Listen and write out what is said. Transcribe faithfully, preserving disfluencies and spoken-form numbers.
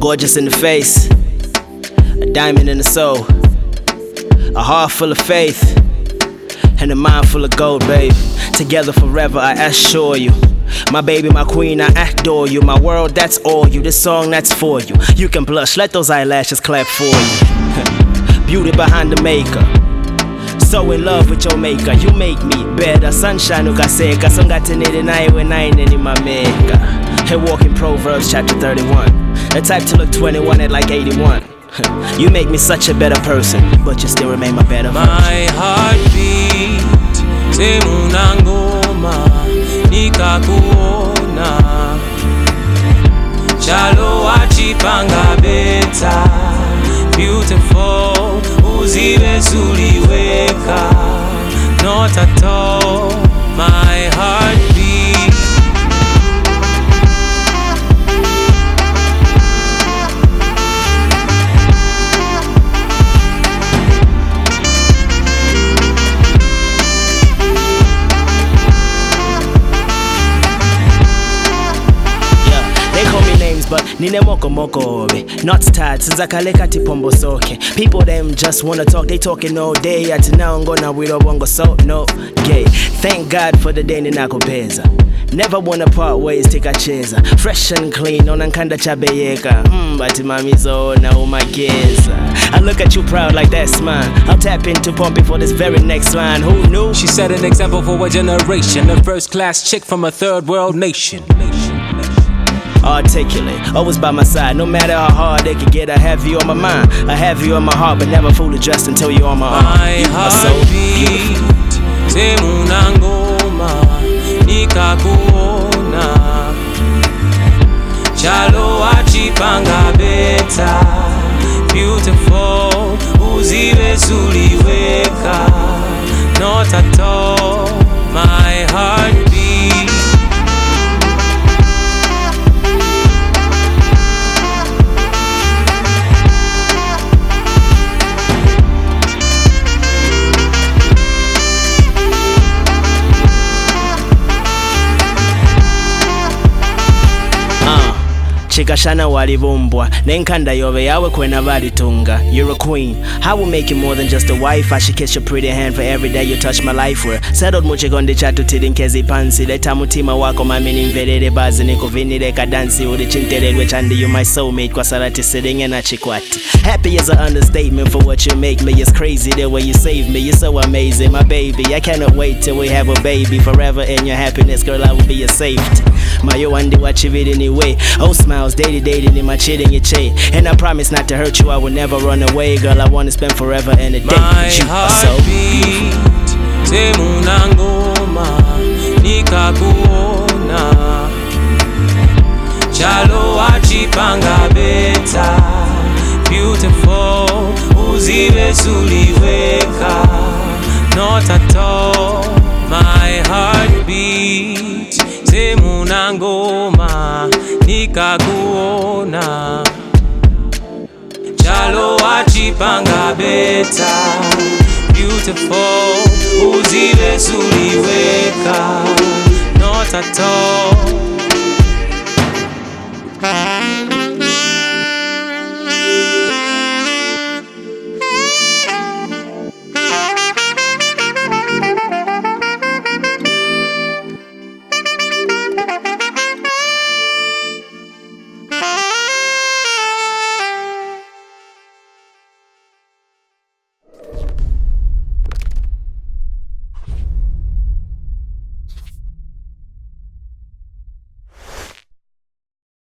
Gorgeous in the face, a diamond in the soul, a heart full of faith, and a mind full of gold, babe. Together forever, I assure you. My baby, my queen, I adore you. My world, that's all you. This song, that's for you. You can blush, let those eyelashes clap for you. Beauty behind the maker, so in love with your maker. You make me better. Sunshine ukaseka, songatenere nawe nine ni mameka. Hey, walking Proverbs chapter thirty-one. The type to look twenty-one at like eighty-one. You make me such a better person, but you still remain my better version. My heartbeat, semuna ngoma, nikakuona. Chalo achipanga beta, beautiful, uzibe suliweka. Not at all, my heartbeat. But nine moko moko obe, not tired since I kaleka tipombo soke. People them just wanna talk, they talking all day. Ati now I'm gonna we don't wango so no gay. Thank God for the day ninakopeza. Never wanna part ways, take a cheza. Fresh and clean, on ankanda chabeyeka. Mmm, bati mamizo na umageza. I look at you proud like that smile. I'll tap into Pompey for this very next line. Who knew? She set an example for a generation, a first class chick from a third world nation. Articulate, always by my side. No matter how hard they can get, I have you on my mind. I have you on my heart, but never fully dressed until you're on my arm. My you are so beautiful. Semuna ngoma, nikakuona. Chalo achipanga beta, beautiful, uzibe suliweka. Not at all, my heartbeat. Chikashana walibumbwa, nenkanda yobe yawe kwena balitunga. You're a queen, I will make you more than just a wife. I should kiss your pretty hand for every day you touch my life. We're settled muchigonde chatu tirinkezi pansi. Leta mutima wako mami nimverere bazi. Nikuvinire kadansi uri chinterelwe chandi. You my soulmate kwa salati siringe na chikwati. Happy is an understatement for what you make me. It's crazy the way you save me, you're so amazing my baby. I cannot wait till we have a baby. Forever in your happiness girl I will be your safety. Mayo wandi wachiviri anyway. Oh smile daily dating in my chilling your chain. And I promise not to hurt you, I will never run away. Girl, I wanna spend forever in a day. My you are so beautiful. Semuna ngoma, nikakuona. Chalo achipanga beta, beautiful, uzibe suliweka. Not at all, my heartbeat. Semuna ngoma, nikakuona. Chalo achipanga beta, beautiful, uzibe suliweka. Not at all.